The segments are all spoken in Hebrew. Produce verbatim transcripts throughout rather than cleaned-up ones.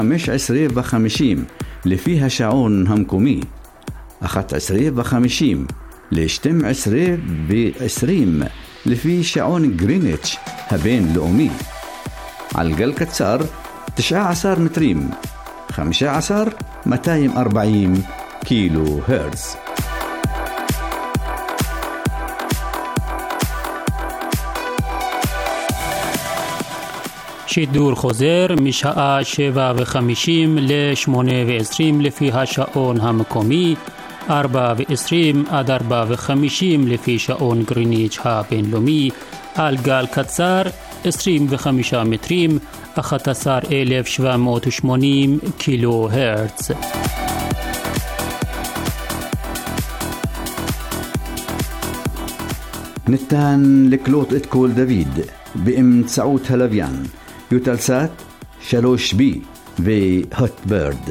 חמש עשרה וחמישים לפי השעון המקומי, אחת עשרה וחמישים ל-שתים עשרה ועשרים לפי שעון גריניץ' הבינלאומי. על גל קצר תשע עשרה מטרים, חמישה עשר מאתיים וארבעים קילו הרץ. שידור חוזר משעה שבע וחמישים לשמונה ועשרים לפי השעון המקומי, ארבע ועשרים עד ארבע וחמישים לפי שעון גריניץ' הבינלאומי, על גל קצר עשרים וחמישה מטרים, אחת עשרה אלף שבע מאות ושמונים קילו הרץ. ניתן לקלוט את קול דוד באמצעות הלוויין יוטלסאט שלוש בי והוטברד.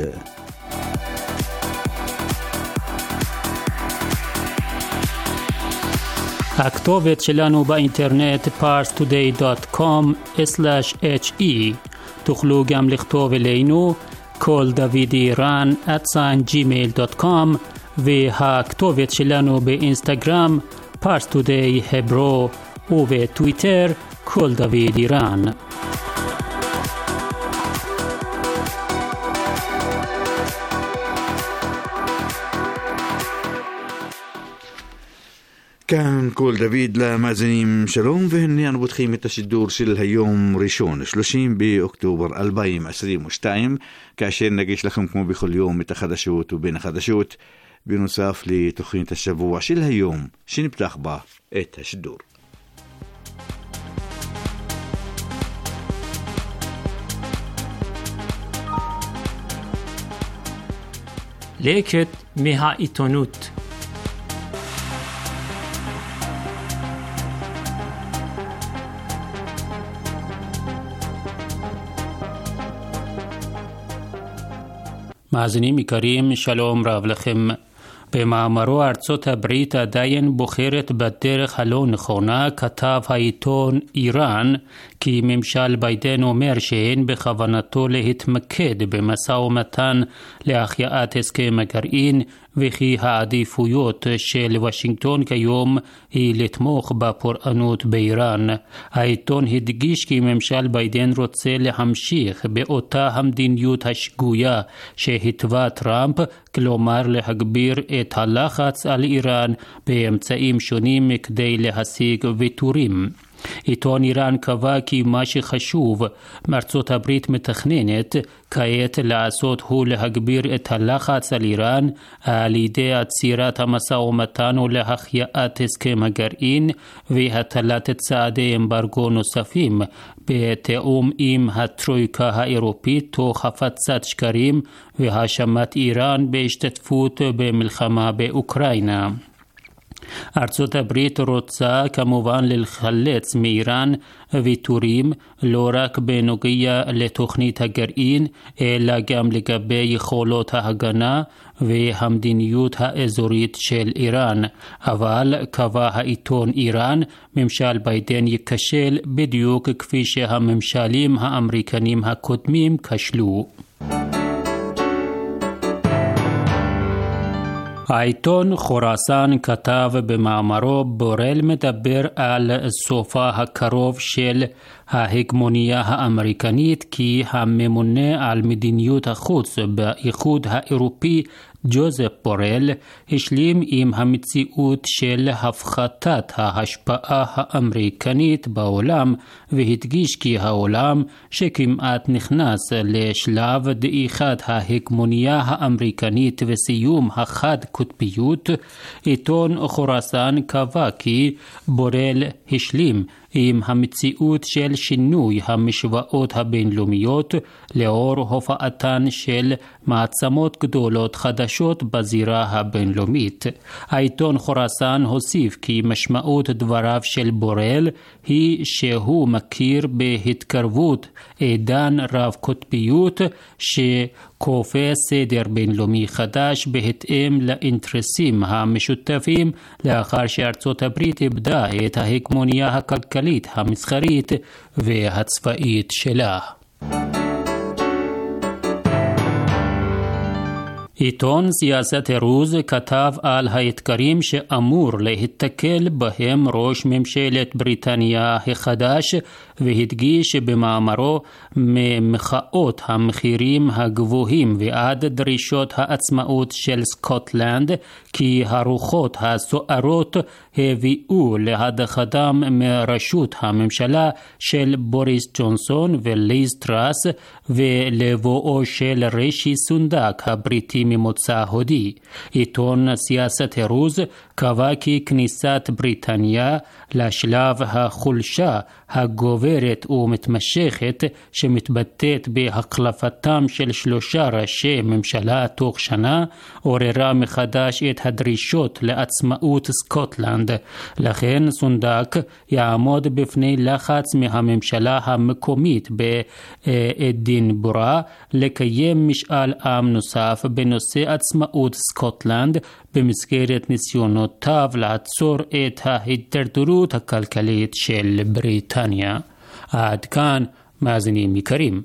הכתובת שלנו באינטרנט פארס טודיי דוט קום סלאש אייץ' אי. תוכלו גם לכתוב אלינו קול דוד איראן את ג'ימייל דוט קום, והכתובת שלנו באינסטגרם פארס טודיי הברו, ובטוויטר קול דוד איראן. כאן קול דוד למאזינים, שלום, והנה אנו פותחים את השידור של היום ראשון שלושים באוקטובר אלפיים עשרים ושתיים, כאשר נגיש לכם כמו בכל יום את החדשות ובין החדשות, בנוסף לתוכנית השבוע של היום שנפתח בה את השידור. לקט מהעיתונות. מאזינים יקרים, שלום רב לכם. במאמרו ארצות הברית עדיין בוחרת בדרך הלא נכונה, כתב העיתון איראן כי ממשל ביידן אומר שאין בכוונתו להתמקד במשא ומתן להחייאת הסכם הגרעין, וכי העדיפויות של וושינגטון כיום היא לתמוך בפורענות באיראן. העיתון הדגיש כי ממשל ביידן רוצה להמשיך באותה המדיניות השגויה שהתווה טראמפ, כלומר להגביר את הלחץ על איראן באמצעים שונים כדי להשיג ויתורים. עיתון איראן קבע כי מה שחשוב מארצות הברית מתכננת כעת לעשות הוא להגביר את הלחץ על איראן על ידי עצירת המשא ומתן ולהחייאת הסכם הגרעין והטלת צעדי אמברגו נוספים בתיאום עם הטרויקה האירופית, תוך הפצת שקרים והאשמת איראן בהשתתפות במלחמה באוקראינה. ארצות הברית רוצה כמובן לחלץ מאיראן ויתורים לא רק בנוגע לתוכנית הגרעין, אלא גם לגבי יכולות ההגנה והמדיניות האזורית של איראן. אבל קבע העיתון איראן, ממשל ביידן ייכשל בדיוק כפי שהממשלים האמריקנים הקודמים כשלו. העיתון חורסן כתב במאמרו, בורל מדבר על סופה הקרוב של ההגמוניה האמריקנית, כי הממונה על מדיניות החוץ באיחוד האירופי ג'וזף בורל השלים עם המציאות של הפחתת ההשפעה האמריקנית בעולם, והדגיש כי העולם שכמעט נכנס לשלב דעיכת ההגמוניה האמריקנית וסיום החד קוטביות. עיתון חורסן קבע כי בורל השלים עם המציאות של שינוי המשוואות הבינלאומיות לאור הופעתן של מעצמות גדולות חדשות בזירה הבינלאומית. העיתון חורסן הוסיף כי משמעות דבריו של בורל היא שהוא מכיר בהתקרבות עידן רב קוטביות שכופה סדר בינלאומי חדש בהתאם לאינטרסים המשותפים, לאחר שארצות הברית איבדה את ההגמוניה הכלכלית, המסחרית והצבאית שלה. עיתון סיאסת ארוז כתב על האתגרים שאמור להתקל בהם ראש ממשלת בריטניה החדש, והדגיש במאמרו ממחאות המחירים הגבוהים ועד דרישות העצמאות של סקוטלנד, כי הרוחות הסוערות הביאו להדחתם מראשות הממשלה של בוריס ג'ונסון וליז טראס ולבואו של רישי סונדק הבריטי ממוצא הודי. עיתון סיאסת ארוז קבע כי כניסת בריטניה לשלב החולשה הגוברת ומתמשכת שמתבטאת בהחלפתם של שלושה ראשי ממשלה תוך שנה עוררה מחדש את הדרישות לעצמאות סקוטלנד. לכן סונדק יעמוד בפני לחץ מהממשלה המקומית באדינבורה לקיים משאל עם נוסף בנושא עצמאות סקוטלנד במסגרת ניסיונותיו לעצור את ההידרדרות הכלכלית של בריטניה. עד כאן מאזינים יקרים.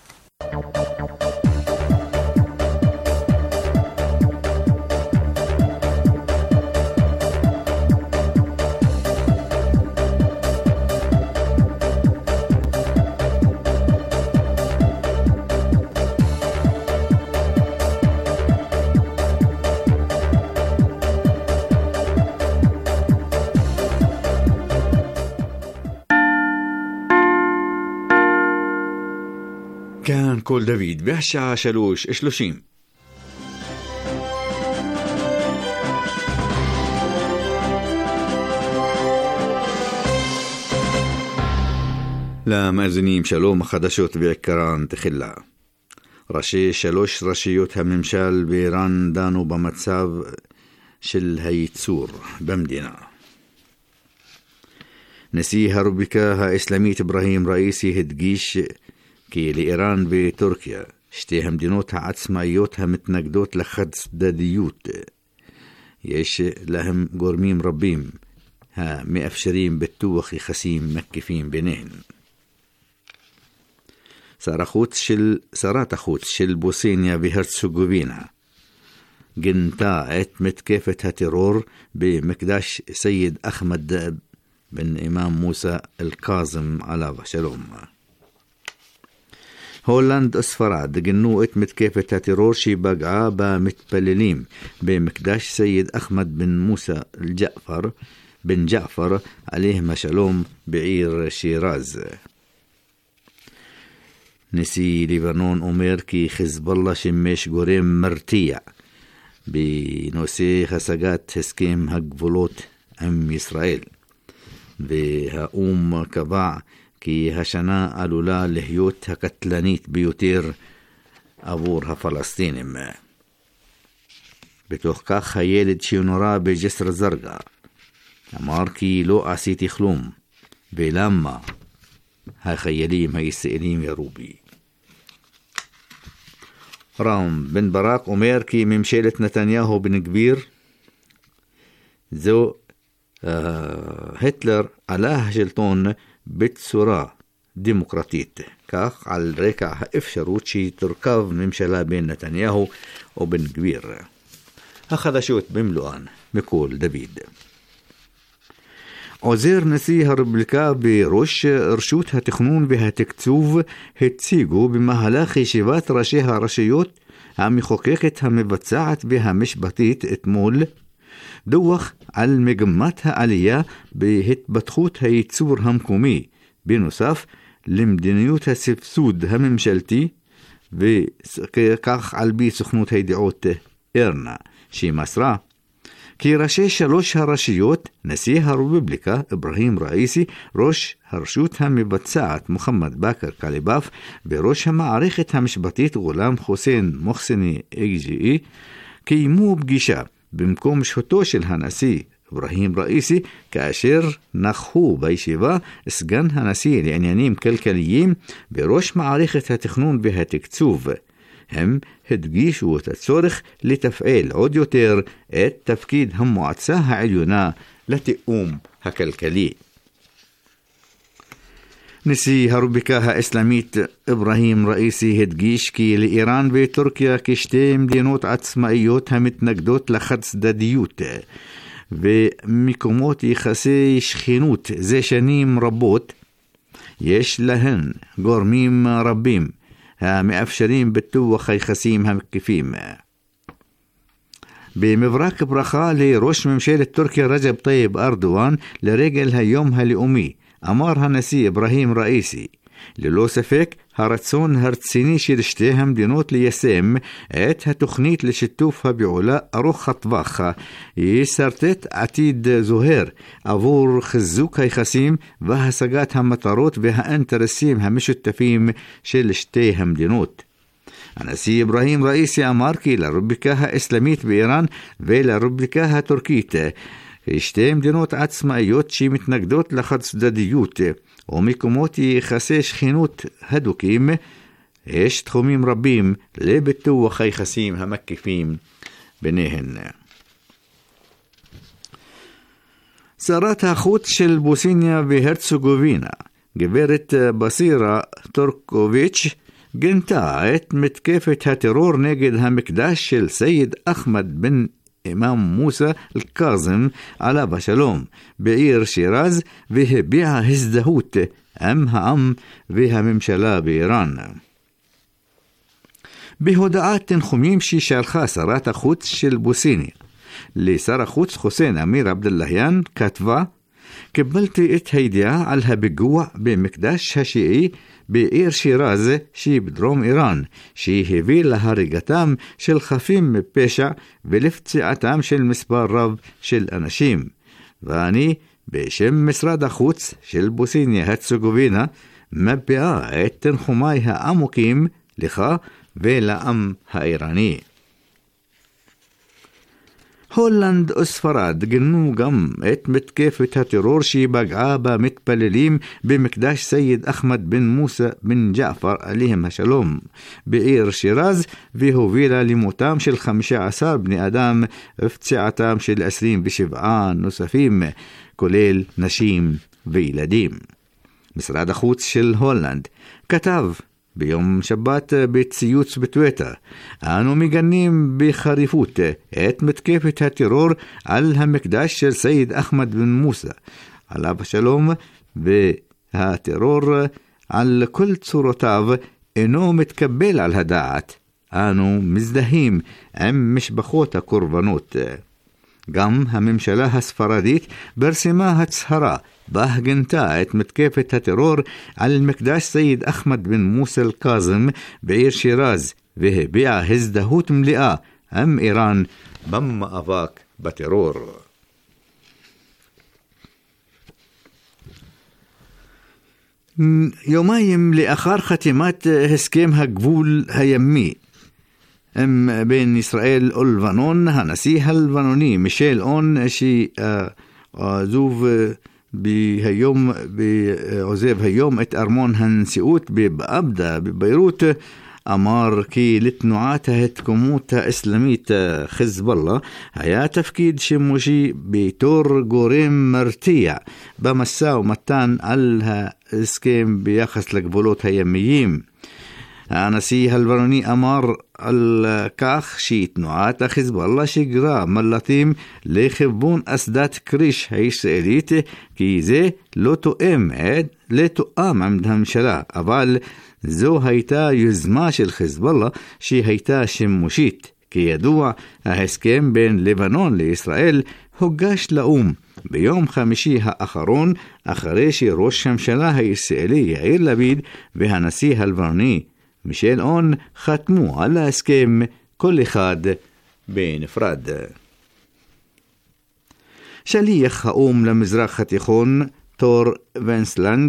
كان كول دافيد بهالشعة شلوش اشلوشيم למאזינים שלום, החדשות בעיקרן תחילה. ראשי שלוש רשויות הממשל באיראן דנו במצב של הייצור במדינה. נשיא הרפובליקה האסלאמית אברהים ראיסי הדגיש כי לאיראן וטורקיה, שתי המדינות העצמאיות המתנגדות לחד צדדיות, יש להם גורמים רבים המאפשרים ביטוח יחסים מקיפים ביניהן. שר החוץ של, שרת החוץ של בוסניה והרצגובינה גינתה את מתקפת הטרור במקדש סייד אחמד בן אימאם מוסא אל-קאזם עליו השלום. הולנד וספרד גינו את מתקפת הטרור שפגעה במתפללים במקדש סייד אחמד בן מוסא אל-ג'עפר בן ג'עפר עליהם השלום בעיר שירז. נשיא לבנון אומר כי חיזבאללה שימש גורם מרתיע בנושא השגת הסכם הגבולות עם ישראל, והאום קבע כי השנה עלולה להיות הקטלנית ביותר עבור הפלסטינים. בתוך כך הילד שנורה בג'סר זרגה אמר כי לא עשיתי כלום, ולמה החיילים הישראלים ירו בי. רם בן ברק אומר כי ממשלת נתניהו בן גביר זו היטלר עלה השלטון בצורה דמוקרטית, כך על רקע האפשרות שתורכב ממשלה בין נתניהו ובן גביר. החדשות במלואן מקול דוד. עוזר נשיא הרפובליקה בראש רשות התכנון והתקצוב הציגו במהלך ישיבת ראשי הרשויות המחוקקת המבצעת והמשפטית אתמול דוח על מגמת העלייה בהתפתחות הייצור המקומי, בנוסף למדיניות הסבסוד הממשלתי, וכך על פי סוכנות הידיעות ארנה שמסרה כי ראשי שלוש הרשויות, נשיא הרפובליקה אברהים ראיסי, ראש הרשות המבצעת מוחמד בכר קליבאף וראש המערכת המשפטית גולם חוסיין מוחסני אג'י קיימו פגישה במקום שהותו של הנשיא אברהים ראיסי, כאשר נכחו בישיבה סגן הנשיא לעניינים כלכליים וראש מערכת התכנון והתקצוב. הם הדגישו את הצורך לתפעל עוד יותר את תפקיד המועצה העליונה לתיאום הכלכלי. נשיא הרפובליקה האסלאמית אברהים ראיסי הדגיש כי לאיראן וטורקיה כשתי מדינות עצמאיות המתנגדות לחד צדדיות ומקומות יחסי שכנות זה שנים רבות, יש להן גורמים רבים המאפשרים ביטוח היחסים המקיפים. במברק ברכה לראש ממשלת טורקיה רג'ב טייב ארדואן לרגל היום הלאומי, אמר הנשיא אברהים ראיסי, ללא ספק הרצון הרציני של שתי המדינות ליישם את התוכנית לשיתוף הפעולה ארוך הטווח יסרטט עתיד זוהר עבור חיזוק היחסים והשגת המטרות והאינטרסים המשותפים של שתי המדינות. הנשיא אברהים ראיסי אמר כי לרפובליקה האסלאמית באיראן ולרפובליקה הטורקית שתי מדינות עצמאיות שמתנגדות לחד צדדיות ומקומות יחסי שכנות הדוקים, יש תחומים רבים לביטוח היחסים המקיפים ביניהן. שרת החוץ של בוסניה והרצגובינה, גברת בסירה טורקוביץ', גנתה את מתקפת הטרור נגד המקדש של סייד אחמד בן אימאם מוסא אל-קאזם עליו השלום בעיר שירז, והביעה הזדהות עם העם והממשלה באיראן. בהודעת תנחומים ששלחה שרת החוץ של בוסניה לשר החוץ חוסיין אמיר עבדלהיאן כתבה, קיבלתי את הידיעה על הפיגוע במקדש השיעי בעיר שירז שבדרום איראן, שהביא להריגתם של חפים מפשע ולפציעתם של מספר רב של אנשים. ואני, בשם משרד החוץ של בוסניה הרצגובינה, מביעה את תנחומי העמוקים לך ולעם האיראני. הולנד וספרד גנו גם את מתקפת הטרור שפגעה במתפללים במקדש סייד אחמד בן מוסא בן ג'עפר עליהם השלום בעיר שירז, והובילה למותם של חמישה עשר בני אדם ופציעתם של עשרים ושבעה נוספים, כולל נשים וילדים. משרד החוץ של הולנד כתב ביום שבת בציוץ בטוויטר, אנו מגנים בחריפות את מתקפת הטרור על המקדש של סייד אחמד בן מוסא עליו השלום, והטרור על כל צורותיו אינו מתקבל על הדעת. אנו מזדהים עם משפחות הקורבנות. גם הממשלה הספרדית ברסימה הצהרה בה גנתה את מתקפת הטרור על מקדש סייד אחמד בן מוסא אל-קאזם בעיר שירז, והביעה הזדהות מלאה עם איראן במאבק בטרור. יומיים לאחר חתימת הסכם הגבול הימי בין ישראל ולבנון, הנשיא הלבנוני מישל און שעזוב בהיום עוזב היום את ארמון הנשיאות בבעבדה בביירות, אמר כי לתנועת ההתקומות האסלאמית חיזבאללה היה תפקיד שימושי בתור גורם מרתיע במשא ומתן על ההסכם ביחס לגבולות הימיים. הנשיא הלבנוני אמר על כך שתנועת החיזבאללה שיגרה מל"טים לכיוון אסדת כריש הישראלית, כי זה לא תואם לתואם עם הממשלה, אבל זו הייתה יוזמה של חיזבאללה שהייתה שימושית. כידוע, ההסכם בין לבנון לישראל הוגש לאום ביום חמישי האחרון, אחרי שראש הממשלה הישראלי יאיר לפיד והנשיא הלבנוני מישל און חתמו על ההסכם כל אחד בנפרד. שליח האום למזרח התיכון תור ונסלנד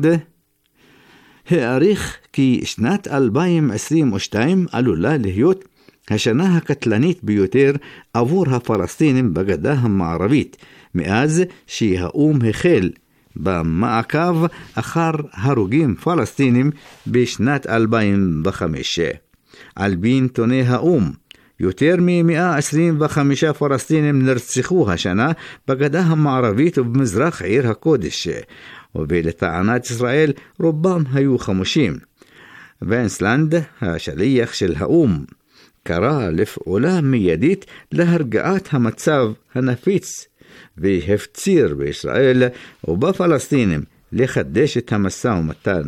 העריך כי שנת אלפיים עשרים ושתיים עלולה להיות השנה הקטלנית ביותר עבור הפלסטינים בגדה המערבית מאז שהאום החל במעקב אחר הרוגים פלסטינים בשנת אלפיים וחמש. על פי נתוני האום, יותר מ-מאה עשרים וחמישה פלסטינים נרצחו השנה בגדה המערבית ובמזרח עיר הקודש, ולטענת ישראל רובם היו חמושים. ונסלנד, השליח של האום, קרא לפעולה מיידית להרגעת המצב הנפיץ, והפציר בישראל ובפלסטינים לחדש את המשא ומתן.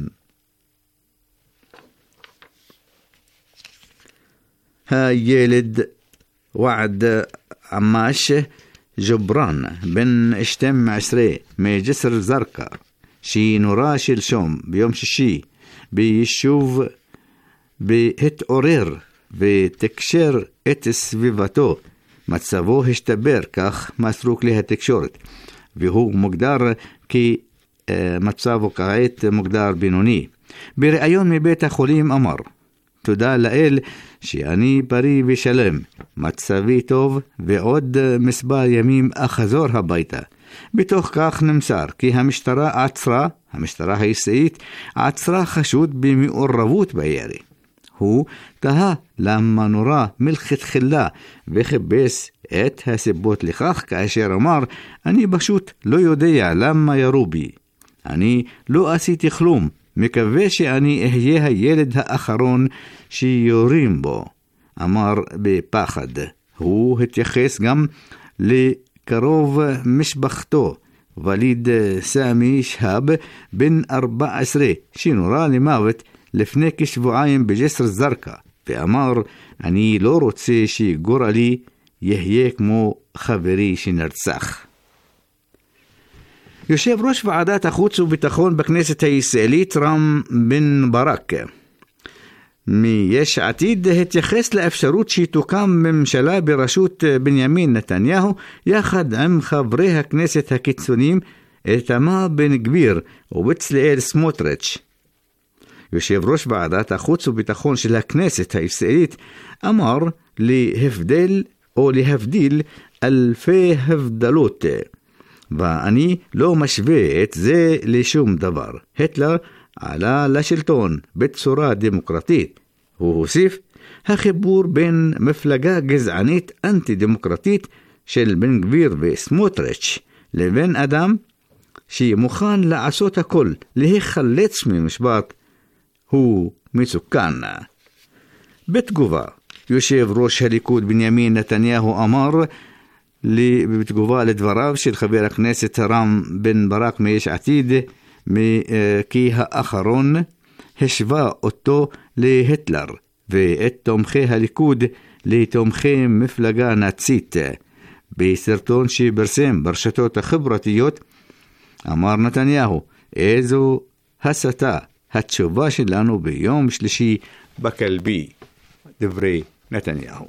הילד ועד עמאש ג'ברן, בן שתים עשרה מג'סר זרקא, שנורה שלשום ביום שישי ביישוב, בהתעורר ותקשר את סביבתו. מצבו השתבר, כך מסרו כלי התקשורת, והוא מוגדר כמצבו כעת מוגדר בינוני. בריאיון מבית החולים אמר, תודה לאל שאני בריא ושלם, מצבי טוב, ועוד מספר ימים אחזור הביתה. בתוך כך נמסר כי המשטרה עצרה, המשטרה הישראלית עצרה חשוד במעורבות בירי. הוא תהה למה נורה מלכתחילה וחיפש את הסיבות לכך, כאשר אמר, אני פשוט לא יודע למה ירו בי. אני לא עשיתי כלום, מקווה שאני אהיה הילד האחרון שיורים בו, אמר בפחד. הוא התייחס גם לקרוב משפחתו, וליד סמי שהב, בן ארבע עשרה, שנורה למוות לפני כשבועיים בג'סר זרקא, ואמר, אני לא רוצה שגורלי יהיה כמו חברי שנרצח. יושב ראש ועדת החוץ וביטחון בכנסת הישראלית רם בן ברק מיש עתיד התייחס לאפשרות שתוקם ממשלה בראשות בנימין נתניהו יחד עם חברי הכנסת הקיצוניים איתמר בן גביר ובצלאל סמוטריץ'. יושב ראש ועדת החוץ וביטחון של הכנסת הישראלית אמר להבדל או להבדיל אלפי הבדלות, ואני לא משווה את זה לשום דבר. היטלר עלה לשלטון בצורה דמוקרטית. הוא הוסיף, החיבור בין מפלגה גזענית אנטי-דמוקרטית של בן גביר וסמוטריץ' לבין אדם שמוכן לעשות הכל להיחלץ ממשפט הוא מסוכן. בתגובה, יושב ראש הליכוד בנימין נתניהו אמר בתגובה לדבריו של חבר הכנסת רם בן ברק מיש עתיד, כי האחרון השווה אותו להיטלר ואת תומכי הליכוד לתומכי מפלגה נאצית. בסרטון שפרסם ברשתות החברתיות אמר נתניהו, איזו הסתה, התשובה שלנו ביום שלישי בכלבי. דברי נתניהו.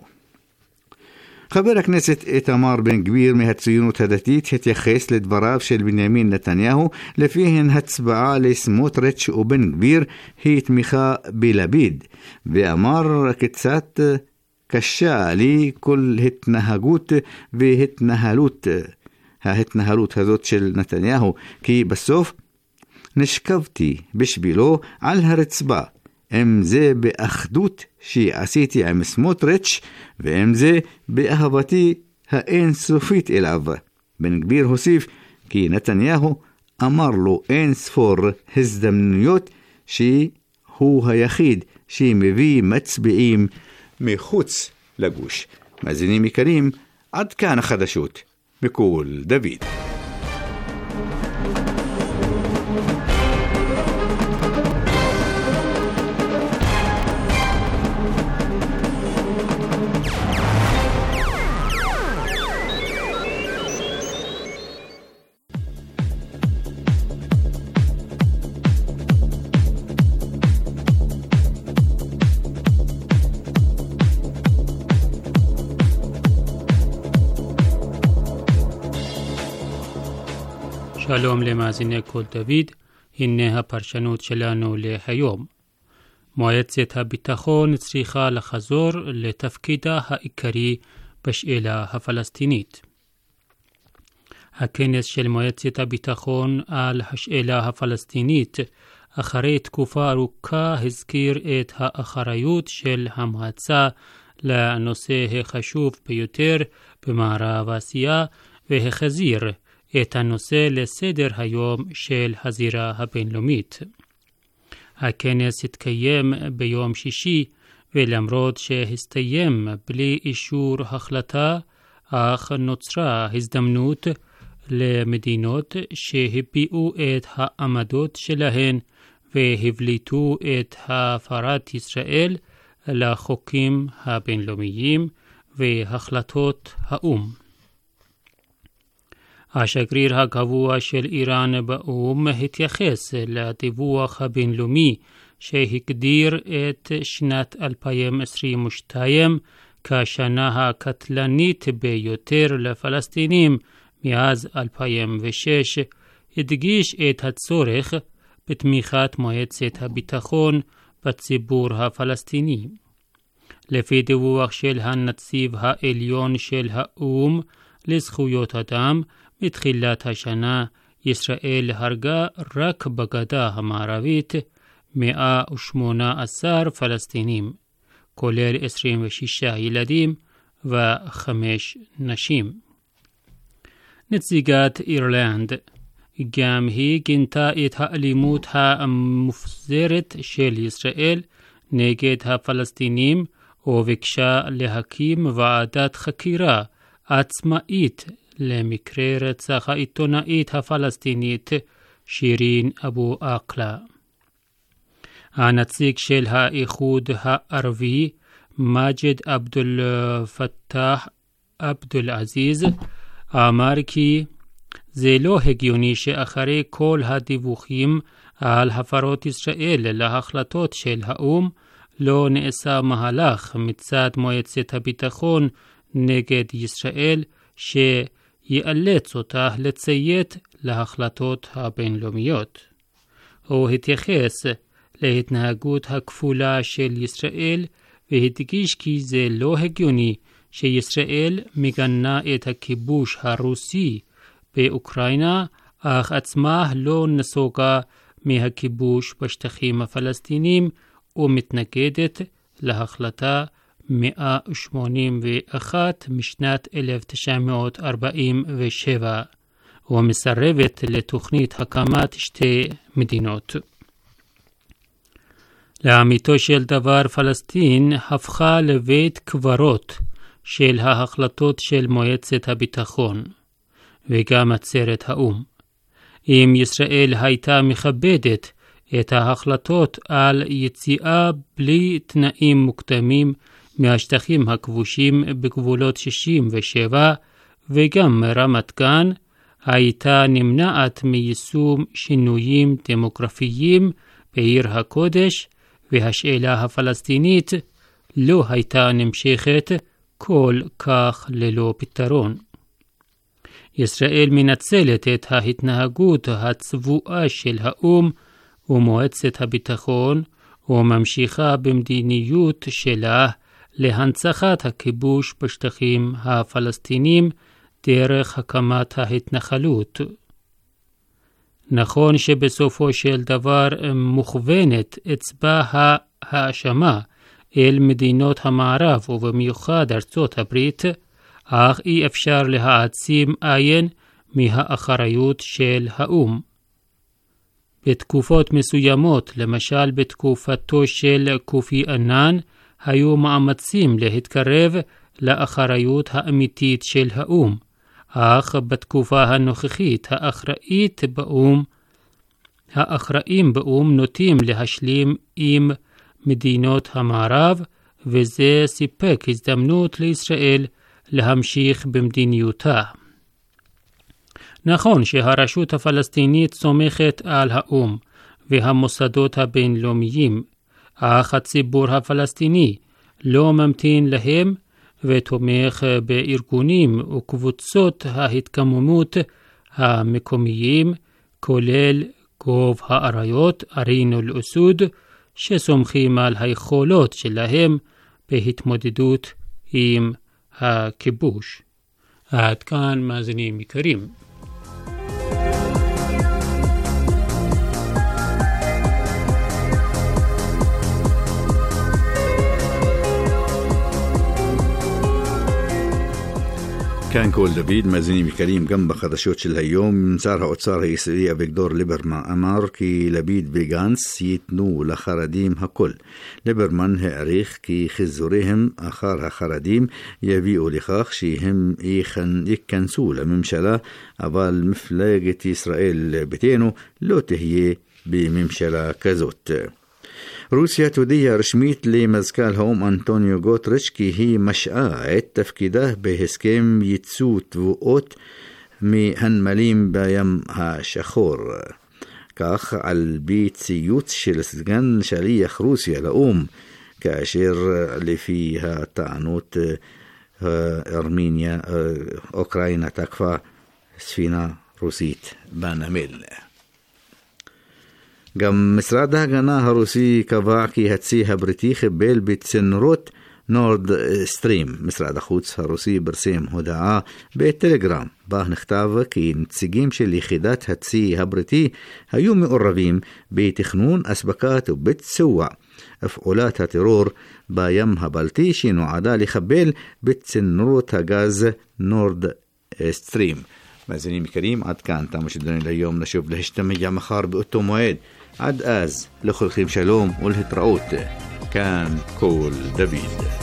חבר הכנסת איתמר בן גביר מהציונות הדתית התייחס לדבריו של בנימין נתניהו לפיהן הצבעה לסמוטריץ' ובן גביר היא תמיכה בלפיד, ואמר קצת קשה לי כל התנהגות והתנהלות ההתנהלות הזאת של נתניהו, כי בסוף נשכבתי בשבילו על הרצפה, אם זה באחדות שעשיתי עם סמוטריץ' ואם זה באהבתי האינסופית אליו. בן גביר הוסיף כי נתניהו אמר לו אין ספור הזדמנויות שהוא היחיד שמביא מצביעים מחוץ לגוש. מאזינים יקרים, עד כאן החדשות מכל דוד. שלום למאזיני קול דוד, הנה הפרשנות שלנו להיום. מועצת הביטחון צריכה לחזור לתפקידה העיקרי בשאלה הפלסטינית. הכנס של מועצת הביטחון על השאלה הפלסטינית אחרי תקופה ארוכה הזכיר את האחריות של המועצה לנושא החשוב ביותר במערב אסיה והחזיר את הנושא לסדר היום של הזירה הבינלאומית. הכנס התקיים ביום שישי, ולמרות שהסתיים בלי אישור החלטה, אך נוצרה הזדמנות למדינות שהביעו את העמדות שלהן והבליטו את הפרת ישראל לחוקים הבינלאומיים והחלטות האו"ם. השגריר הקבוע של איראן באו"ם התייחס לדיווח הבינלאומי שהגדיר את שנת אלפיים עשרים ושתיים כשנה הקטלנית ביותר לפלסטינים מאז אלפיים ושש, הדגיש את הצורך בתמיכת מועצת הביטחון בציבור הפלסטיני. לפי דיווח של הנציב העליון של האו"ם לזכויות אדם, מתחילת השנה ישראל הרגה רק בגדה המערבית מאה ושמונה עשר פלסטינים, כולל עשרים ושישה ילדים וחמש נשים. נציגת אירלנד גם היא גינתה את האלימות המופזרת של ישראל נגד הפלסטינים וביקשה להקים ועדת חקירה עצמאית למקרה רצח העיתונאית הפלסטינית שירין אבו עקלה. הנציג של האיחוד הערבי מג'ד עבדול פתח עבדול עזיז אמר כי זה לא הגיוני שאחרי כל הדיווחים על הפרות ישראל להחלטות של האו"ם לא נעשה מהלך מצד מועצת הביטחון נגד ישראל שיאלץ אותה לציית להחלטות הבינלאומיות. הוא התייחס להתנהגות הכפולה של ישראל והדגיש כי זה לא הגיוני שישראל מגנה את הכיבוש הרוסי באוקראינה, אך עצמה לא נסוגה מהכיבוש בשטחים הפלסטיניים ומתנגדת להחלטה מאה שמונים ואחת משנת אלף תשע מאות ארבעים ושבע ומסרבת לתוכנית הקמת שתי מדינות. לאמיתו של דבר, פלסטין הפכה לבית קברות של ההחלטות של מועצת הביטחון וגם עצרת האו"ם. אם ישראל הייתה מכבדת את ההחלטות על יציאה בלי תנאים מוקדמים מהשטחים הכבושים בגבולות שישים ושבע וגם רמת גן, הייתה נמנעת מיישום שינויים דמוגרפיים בעיר הקודש, והשאלה הפלסטינית לא הייתה נמשכת כל כך ללא פתרון. ישראל מנצלת את ההתנהגות הצבועה של האו"ם ומועצת הביטחון וממשיכה במדיניות שלה להנצחת הכיבוש בשטחים הפלסטינים דרך הקמת ההתנחלות. נכון שבסופו של דבר מוכוונת אצבע האשמה אל מדינות המערב ובמיוחד ארצות הברית, אך אי אפשר להעצים עין מהאחריות של האו"ם. בתקופות מסוימות, למשל בתקופתו של קופי אנן, היו מאמצים להתקרב לאחריות האמיתית של האו"ם, אך בתקופה הנוכחית האחראית באו"ם, האחראים באו"ם נוטים להשלים עם מדינות המערב, וזה סיפק הזדמנות לישראל להמשיך במדיניותה. נכון שהרשות הפלסטינית סומכת על האו"ם והמוסדות הבינלאומיים, אך הציבור הפלסטיני לא ממתין להם ותומך בארגונים וקבוצות ההתקוממות המקומיים, כולל גוב האריות, ערין אל-אסוד, שסומכים על היכולות שלהם בהתמודדות עם הכיבוש. עד כאן מאזינים יקרים. كان كول دافيد مازني بكريم جنب خدشوت شل هيوم صار أوتسار هيسرية فيكتور ليبرمان أمار كي لبيد بيغانس يتنو لخرديم هكل ليبرمان هأريخ كي خزوريهم أخارها خرديم يبيئوا لخاخ شيهم يخن يكنسوا لممشلا أبال مفلاقة إسرائيل بتينو لو تهيي بممشلا كزوت. روسيا تودية رسميت لمزكال هوم أنطونيو غوتريش كي هي مشاة تفكيده بهسكيم يتسوت وقوت مي هنمليم بايم هاشخور كاخ البيت سيوت شلسجن شاليخ روسيا لأوم كاشير اللي فيها تعنوت أرمينيا أوكراينا تكفى سفينة روسيت باناميل قام مسرادها قناها روسي كفاكي هتسيها بريتيخ بيل بتسنروت نورد ستريم مسراد خوتس روسي برسيم هدعاء بالتليجرام باه نختاف كي نتسجيم شلي خدات هتسي هبرتي هيومي قربيم بتخنون أسبكات وبتسوع أفعولات ترور بايمها بلتيشي نوعدا لخبيل بتسنروت غاز نورد ستريم. مازنين كريم عد كان تامشدون اليوم نشوف لهشتمية مخار بأتو موعد عد آز لخل خيم شالوم والهترأوت كان كول دافيد.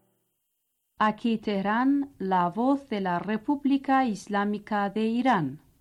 Aquí Teherán, la voz de la República Islámica de Irán.